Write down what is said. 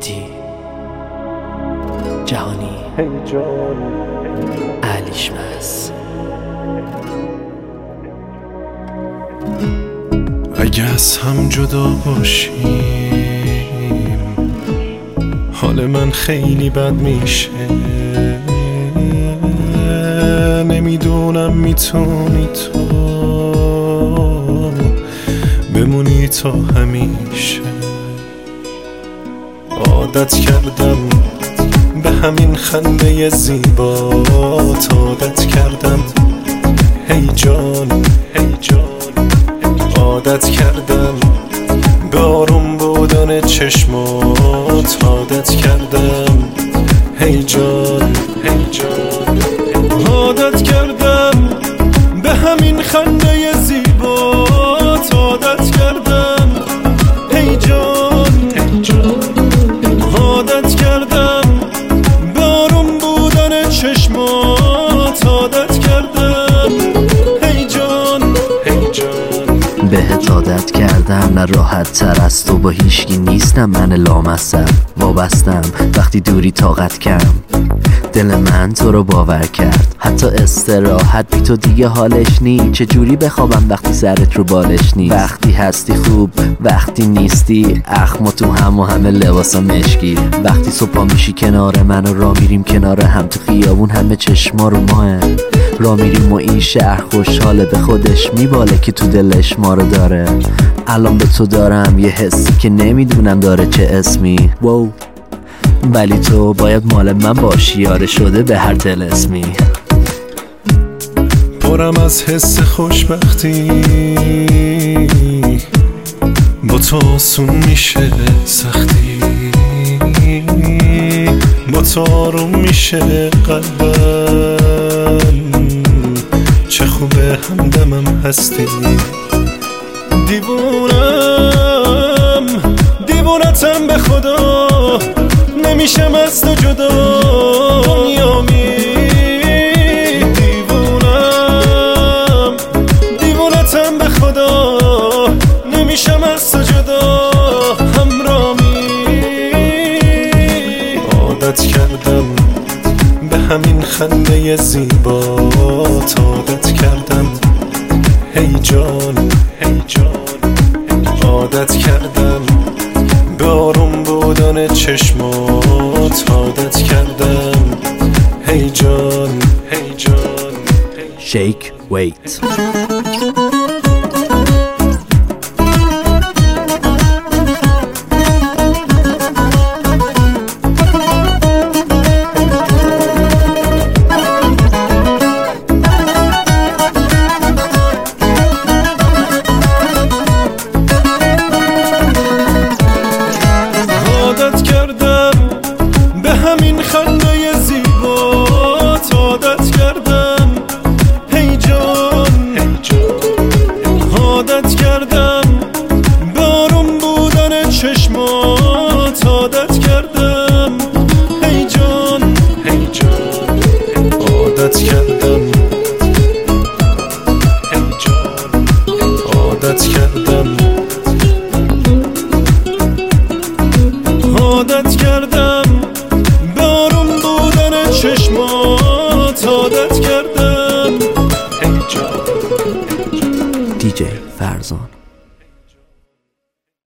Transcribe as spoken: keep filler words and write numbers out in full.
مهدی جهانی علیشمس. اگه از هم جدا باشیم حال من خیلی بد میشه، نمیدونم میتونی تو بمونی تا همیشه. عادت کردم به همین خنده زیبات، عادت کردم هی جان هی جان، عادت کردم به آروم بودن چشمات، عادت کردم هی جان هی جان، عادت کردم به همین خنده زیبات، عادت کردم هی جان هی جان، عادت کردم به آروم بودن چشمات، عادت کردم هی جان هی جان. بهت عادت کردم نه راحت تر از تو با هیچکی نیستم، من لامصب وابستم وقتی دوری طاقت کم، دل من تو رو باور کرد حتی استراحت بی تو دیگه حالش نی، چجوری بخوابم وقتی سرت رو بالش نی، وقتی هستی خوب وقتی نیستی اخم تو هم و همه لباسا مشکی، وقتی صبح میشی کنار من و را میریم کنار هم تو خیابون همه چشما رو ماه، را میریم و این شهر خوشحاله به خودش میباله که تو دلش ما رو داره. الان به تو دارم یه حسی که نمیدونم داره چه اسمی، واو ولی تو باید مال من باشی، یاره شده به هر طلسمی. پرم از حس خوشبختی با تو آسون میشه سختی، با تو آروم میشه قلبم، چه خوبه همدمم هستی. دیوونم دیوونتم به خدا، نمیشم از تو جدا دنیامی، دیوونم دیوونتم به خدا، نمیشم از تو جدا همرامی. عادت کردم به همین خنده زیبات، عادت کردم هی جان هی جان، عادت کردم به آروم بودن چشمات، عادت کردم هی جان هی جان. Shake weight